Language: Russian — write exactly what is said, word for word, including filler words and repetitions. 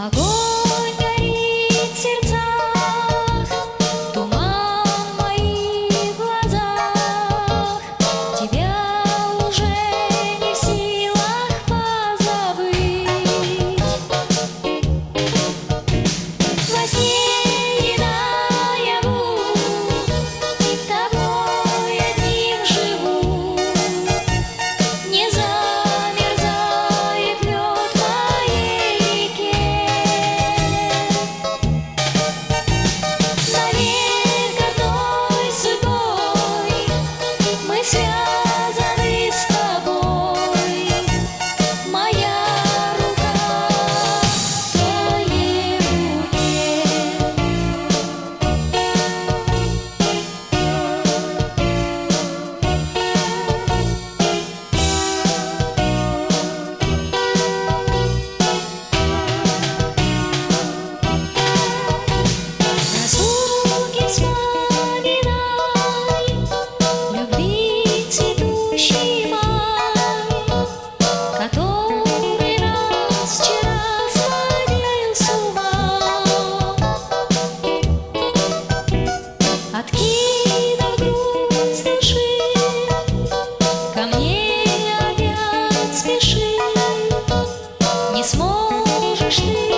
Огонь горит в сердцах, туман в моих глазах. Тебя уже не в силах позабыть. Во сне и наяву тобой одним живу. Не замерзает лед моей реке. Навек одной судьбой мы связаны с тобой. Моя рука в твоей руке. Разлуки вспоминай, любви цветущий май, который нас вчера сводил с ума. Откинув груз души, ко мне опять спеши. Не сможешь ты